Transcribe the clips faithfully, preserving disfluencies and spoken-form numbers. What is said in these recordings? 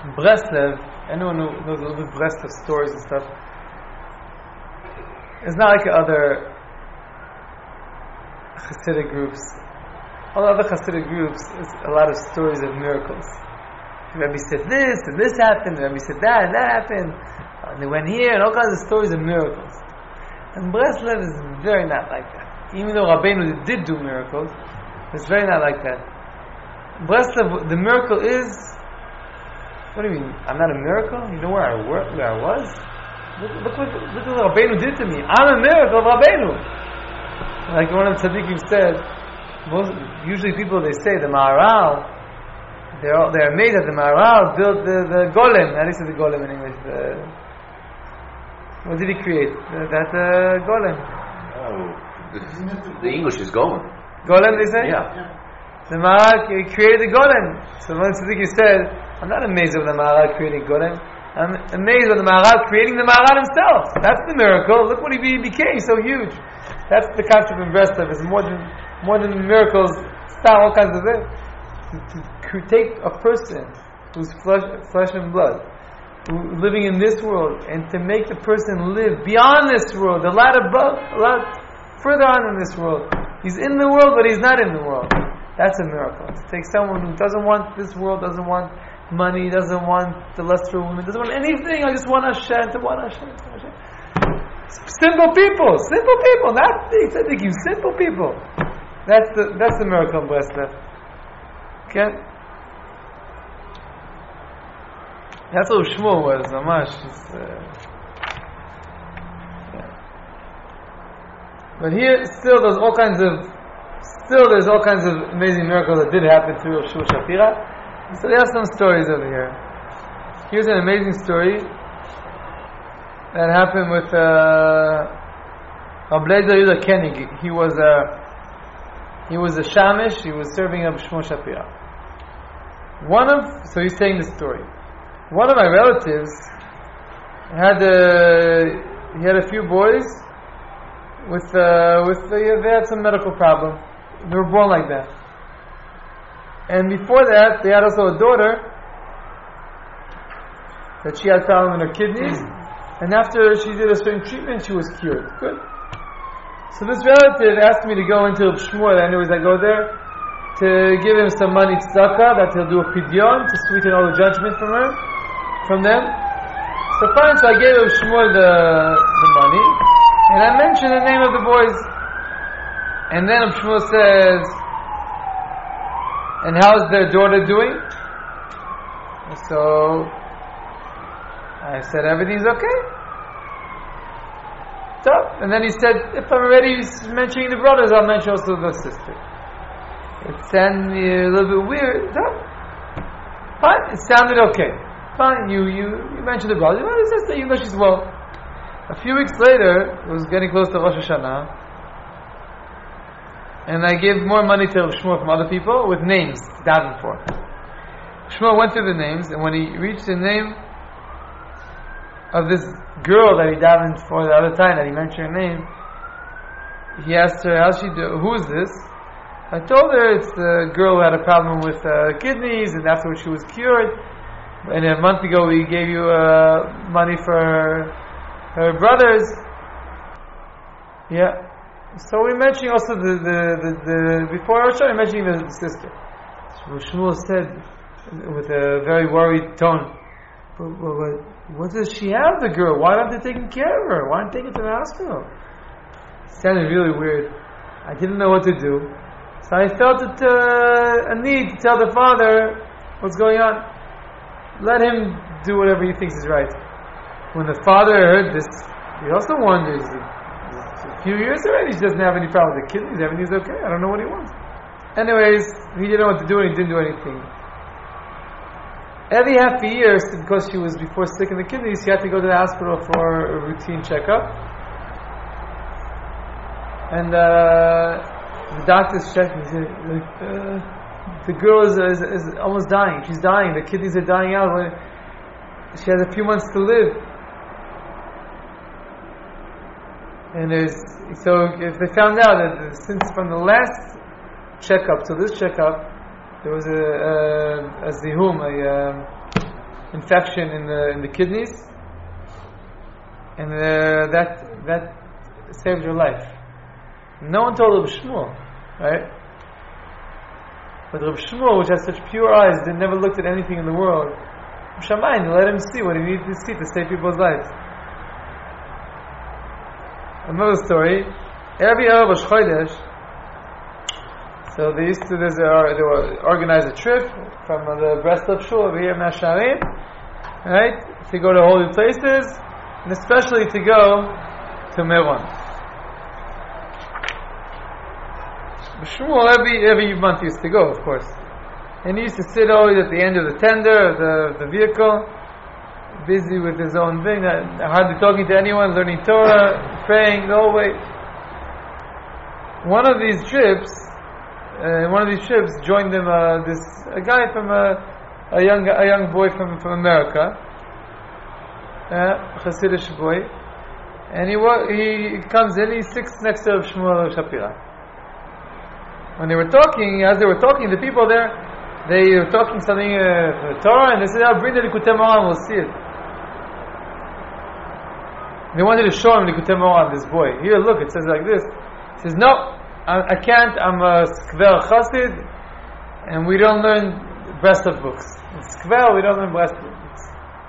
Breslev, anyone who knows a little bit Breslev stories and stuff, it's not like other Hasidic groups. All the other Hasidic groups is a lot of stories of miracles. The Rebbe said this, and this happened, the Rebbe said that, and that happened, and they went here, and all kinds of stories of miracles. And Breslev is very not like that. Even though Rabbeinu did do miracles, it's very not like that. Breslev, the miracle is, what do you mean? I'm not a miracle? You know where I were, where I was? Look, look, look, look what Rabbeinu did to me. I'm a miracle of Rabbeinu. Like one of the tzaddikim said, most, usually people, they say, the Maharal, they're, all, they're amazed that the Maharal built the, the golem. How do you say the golem in English? The, what did he create? The, that uh, golem. Oh, the, the English is golem. Golem, they say? Yeah. yeah. The Maharal created the golem. So one tzaddik said, I'm not amazed with the Maharal creating golem. I'm amazed with the Maharal creating the Maharal himself. That's the miracle. Look what he became, so huge. That's the concept in Breslev. It's more than more than miracles. Stop all kinds of things. To, to take a person who's flesh, flesh and blood, who, living in this world, and to make the person live beyond this world, a lot above, a lot further on in this world. He's in the world, but he's not in the world. That's a miracle. To take someone who doesn't want this world, doesn't want money, doesn't want the luster of women, doesn't want anything. I just want Hashem, to want Hashem, to want Hashem. Simple people, simple people, not big tzaddikim, simple people. That's the that's the miracle of Breslev. Okay? That's what Shmuel was, Namash. Uh, yeah. But here, still, there's all kinds of, still, there's all kinds of amazing miracles that did happen through Shmuel Shapira. So there are some stories over here. Here's an amazing story that happened with uh, Rabbi Eliezer Yehuda Koenig. He was a he was a shamish. He was serving Rabbi Shmuel Shapira. One of so he's saying the story. One of my relatives had a he had a few boys with uh, with uh, they had some medical problem. They were born like that. And before that, they had also a daughter that she had problem in her kidneys. And after she did a certain treatment, she was cured. Good. So this relative asked me to go into Shmuel, anyways I go there, to give him some money tzedakah, that he'll do a pidyon, to sweeten all the judgment from her, from them. So fine, so I gave him Shmuel the, the money, and I mentioned the name of the boys. And then Shmuel says, and how's their daughter doing? So I said, everything's okay. So, and then he said, if I'm already mentioning the brothers, I'll mention also the sister. It sounded a little bit weird. So, fine, it sounded okay. Fine, you, you, you mentioned the brothers, well, the sister, even though she's well. A few weeks later, it was getting close to Rosh Hashanah, and I gave more money to Shmuel from other people with names to daven for. Shmuel went through the names, and when he reached the name of this girl that he davened for the other time, that he mentioned her name, he asked her, how's she do? Who is this? I told her it's the girl who had a problem with uh, kidneys, and afterwards she was cured. And a month ago we gave you uh, money for her, her brothers. Yeah. So we're mentioning also the, the, the, the before our show, we're mentioning the, the sister. So Shmuel said with a very worried tone, but, but, but what does she have, the girl? Why aren't they taking care of her? Why aren't they taking her to the hospital? It sounded really weird. I didn't know what to do. So I felt it, uh, a need to tell the father what's going on. Let him do whatever he thinks is right. When the father heard this, he also wonders, a few years already, she doesn't have any problem with the kidneys, everything's okay, I don't know what he wants. Anyways, he didn't know what to do and he didn't do anything. Every half a year, because she was before sick in the kidneys, she had to go to the hospital for a routine checkup. And uh, the doctors checked and said, like, uh, the girl is, is, is almost dying. She's dying. The kidneys are dying out. She has a few months to live. And there's, so if they found out that since from the last checkup to this checkup, there was a, a, a zihum, a, infection in the in the kidneys, and uh, that that saved your life. No one told Reb Shmuel, right? But Reb Shmuel, which has such pure eyes, that never looked at anything in the world, Shamayim, let him see what he needed to see to save people's lives. Another story. Every Erev Rosh Chodesh, so they used to there's a, they were organize a trip from uh, the Breslov Shul over here in Mea Shearim, right, to go to holy places, and especially to go to Meron. Shmuel every every month used to go, of course, and he used to sit always at the end of the tender of the, the vehicle, busy with his own thing, hardly talking to anyone, learning Torah, praying the whole way. One of these trips, uh, one of these trips, joined him uh, this a guy from a, a young a young boy from from America, uh, Hasidic boy, and he wa- he comes in, he sits next to Shmuel Shapira. When they were talking, as they were talking, the people there, they were talking something uh, Torah, and they said, "I'll bring the Likutei Moharan, we'll see it." They wanted to show him Likutei Moharan, this boy. Here, look, it says like this. He says, "No, I, I can't. I'm a Skver Chassid, and we don't learn Breslov books. In Skver, we don't learn Breslov books."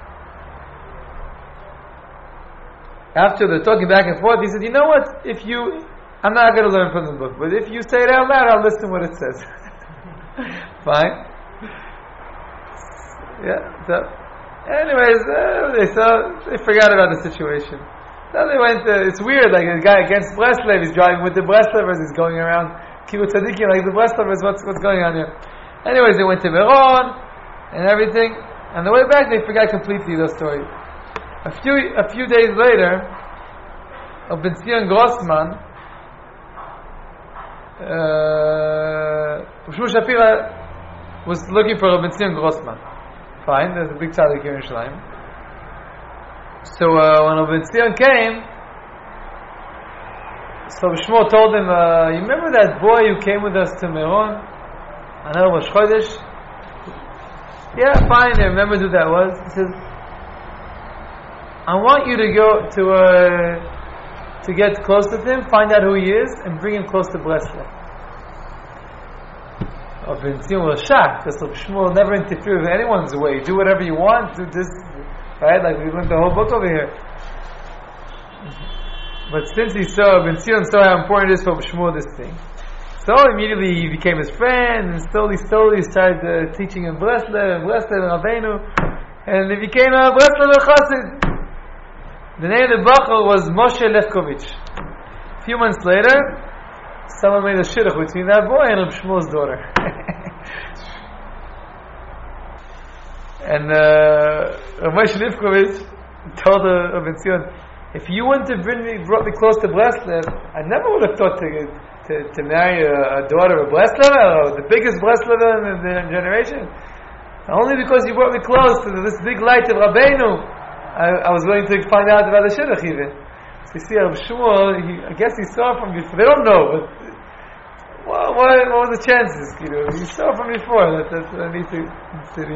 After they're talking back and forth, he said, "You know what? If you, I'm not going to learn from the book, but if you say it out loud, I'll listen what it says." Fine. Yeah. So, anyways, uh, they saw, they forgot about the situation. Then they went. Uh, it's weird, like a guy against Breslev. He's driving with the Breslevers. He's going around Kibbutz Tzadikim like the Breslevers. What's what's going on here? Anyways, they went to Meron and everything. On the way back, they forgot completely the story. A few a few days later, Ben Zion Grossman, uh, Shmuel Shapira was looking for Ben Zion Grossman. Fine, there's a big tzaddik here in Yerushalayim. So uh, when Ben Zion came, so Shmuel told him, uh, "You remember that boy who came with us to Meron? I know it was Chodesh." Yeah, fine. I remember who that was. He says, "I want you to go to uh, to get close with him, find out who he is, and bring him close to Breslov." Oh, Ben Zion was shocked because Shmuel never interfered with anyone's way. Do whatever you want. Do this, right? Like we learned the whole book over here. But since he saw Ben Zion saw how important it is for Shmuel this thing, so immediately he became his friend, and slowly, slowly started uh, teaching him Breslev and Breslev and Rabbeinu, and he became a Breslev Chassid. The name of the Bachur was Moshe Lefkovich. A few months later, someone made a shidduch between that boy and Reb Shmuel's daughter. And uh, Moshe Lefkovich told uh, Ben Zion, "If you wouldn't have bring me, brought me close to Breslev, I never would have thought to to, to marry a, a daughter of Breslev, or the biggest Breslev in the, the generation. Only because you brought me close to this big light of Rabbeinu, I, I was willing to find out about the shidduch even." So you see, Reb Shmuel, he, I guess he saw from before. They don't know, but well, what, what were the chances? You know, he saw from before that that's what I need to consider.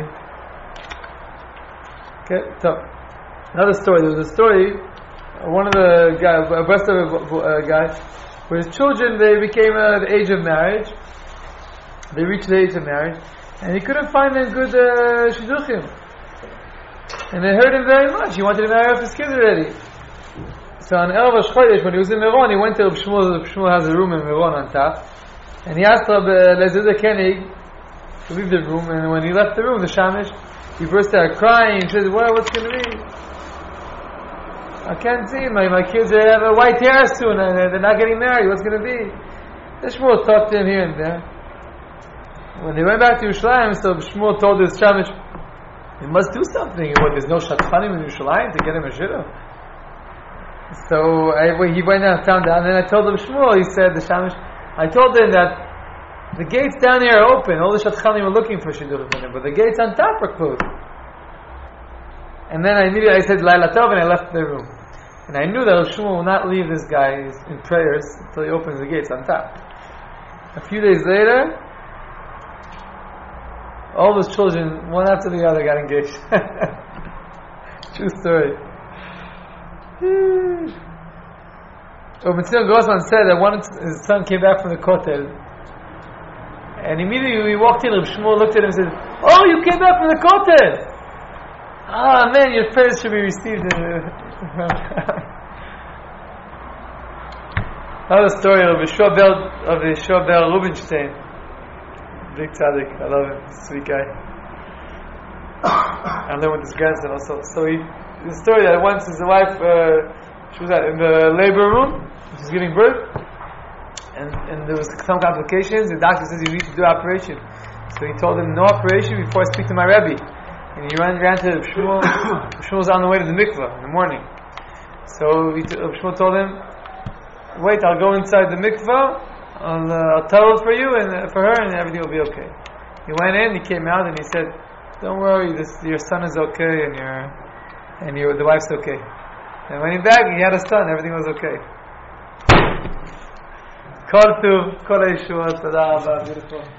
Okay, so another story. There was a story. One of the guys, a Breslov uh, guy, where his children, they became uh, the age of marriage. They reached the age of marriage, and he couldn't find them good uh, shidduchim. And they hurt him very much. He wanted to marry off his kids already. So on Erev Rosh Chodesh, when he was in Meron, he went to Reb Shmuel. Reb Shmuel has a room in Meron on top, and he asked Reb Eliezer Koenig to leave the room. And when he left the room, the shamish, he burst out crying. He said, "Well, what's going to be? I can't see my my kids have a white hair soon, and they're not getting married. What's going to be?" The Shmuel talked to him here and there. When they went back to Yerushalayim, so Shmuel told his shamish, "You must do something. What? There's no shatchanim in Yerushalayim to get him a shidduch." So I, he went down, found out, and then I told him, Shmuel, he said, the shamish, I told him that the gates down here are open. All the shatchanim were looking for shidduch from him, but the gates on top are closed. And then I immediately I said Laila Tov, and I left the room. And I knew that Shmuel will not leave this guy in prayers until he opens the gates on top. A few days later, all his children, one after the other, got engaged. True story. So Mitzvah Grossman said that once his son came back from the Kotel, and immediately he walked in, Reb Shmuel looked at him and said, "Oh, you came back from the Kotel! Ah, man, your prayers should be received." Another story of Yeshua Bel of Yeshua Bel Rubinstein, big tzaddik. I love him, sweet guy. I learned with his grandson also. So he, the story that once his wife, uh, she was at, in the labor room, she was giving birth, and, and there was some complications. The doctor says you need to do operation. So he told him, no operation before I speak to my Rebbe. And he ran, ran to Shmuel. Shmuel was on the way to the mikvah in the morning. So he t- Shmuel told him, wait, I'll go inside the mikvah, I'll, uh, I'll tell it for you and uh, for her, and everything will be okay. He went in, he came out, and he said, don't worry, this, your son is okay, and your and your the wife's okay. And when he back, he had a son, everything was okay. Kol tuv, kol yeshua, tada rabba, beautiful.